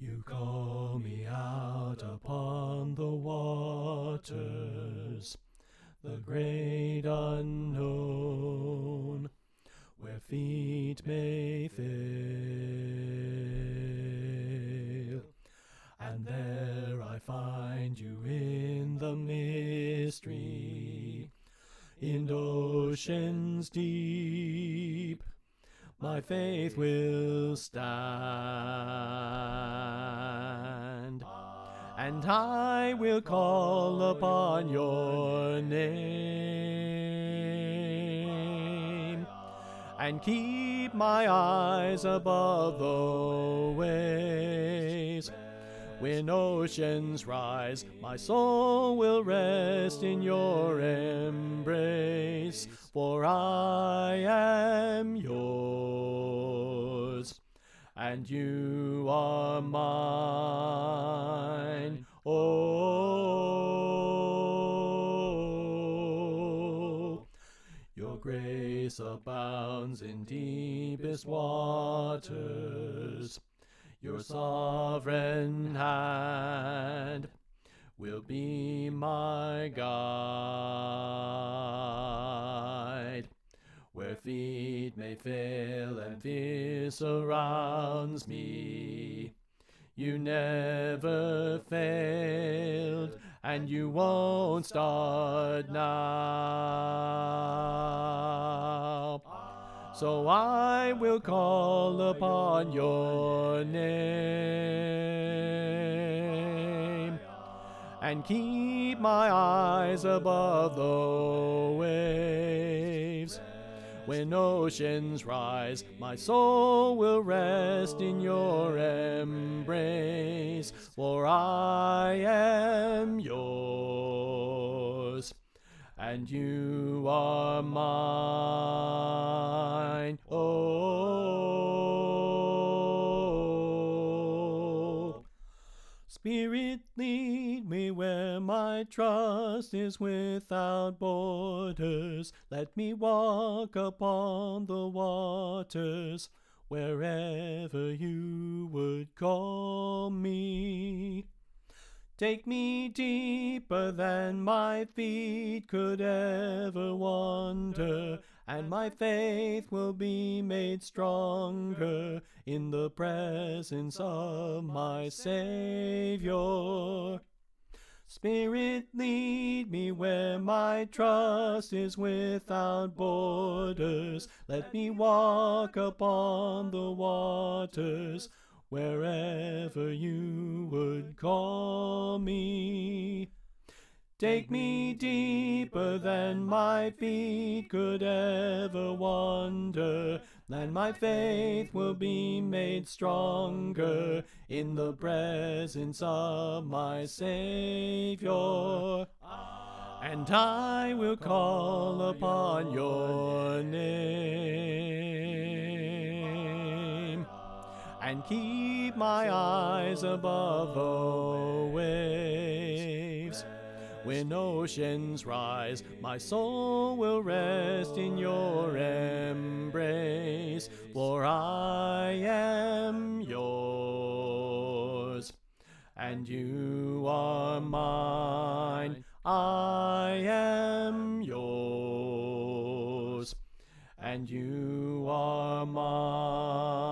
You call me out upon the waters, the great unknown, where feet may fail. And there I find you in the mystery, in oceans deep. My faith will stand, and I will call upon your name, and keep my eyes above the waves. When oceans rise, my soul will rest in your embrace, for I am yours, and you are mine. Oh, your grace abounds in deepest waters. Your sovereign hand will be my guide. Where feet may fail and fear surrounds me, you never failed, and you won't start now. So I will call upon your name, and keep my eyes above the waves. When oceans rise, my soul will rest in your embrace, for I am yours, and you are mine. Oh, Spirit, lead me where my trust is without borders. Let me walk upon the waters wherever you would call me. Take me deeper than my feet could ever wander, and my faith will be made stronger in the presence of my Savior. Spirit, lead me where my trust is without borders. Let me walk upon the waters wherever you would call me. Take me deeper than my feet could ever wander, and my faith will be made stronger in the presence of my Savior. And I will call upon your name, and keep my eyes above the waves. When oceans rise, my soul will rest in your embrace, for I am yours, and you are mine. I am yours, and you are mine.